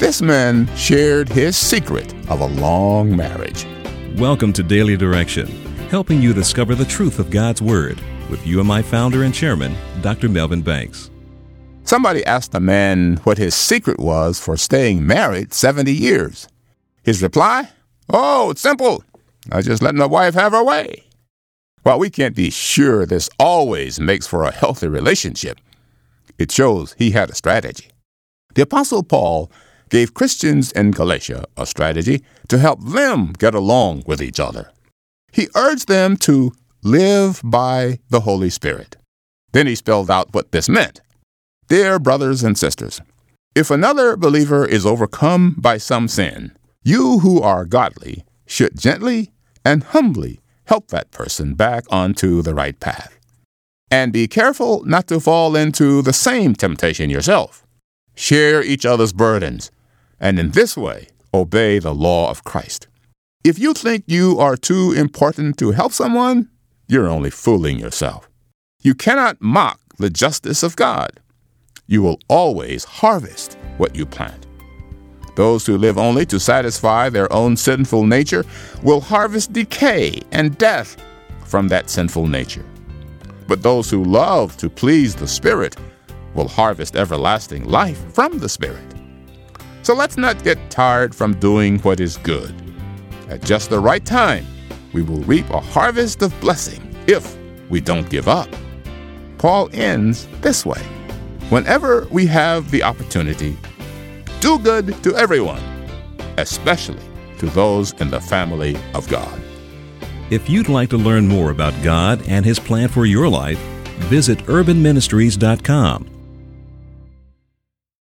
This man shared his secret of a long marriage. Welcome to Daily Direction, helping you discover the truth of God's Word with UMI founder and chairman, Dr. Melvin Banks. Somebody asked a man what his secret was for staying married 70 years. His reply? Oh, it's simple. I just let my wife have her way. While we can't be sure this always makes for a healthy relationship, it shows he had a strategy. The Apostle Paul gave Christians in Galatia a strategy to help them get along with each other. He urged them to live by the Holy Spirit. Then he spelled out what this meant. Dear brothers and sisters, if another believer is overcome by some sin, you who are godly should gently and humbly help that person back onto the right path. And be careful not to fall into the same temptation yourself. Share each other's burdens, and in this way, obey the law of Christ. If you think you are too important to help someone, you're only fooling yourself. You cannot mock the justice of God. You will always harvest what you plant. Those who live only to satisfy their own sinful nature will harvest decay and death from that sinful nature. But those who love to please the Spirit will harvest everlasting life from the Spirit. So let's not get tired from doing what is good. At just the right time, we will reap a harvest of blessing if we don't give up. Paul ends this way. Whenever we have the opportunity, do good to everyone, especially to those in the family of God. If you'd like to learn more about God and His plan for your life, visit urbanministries.com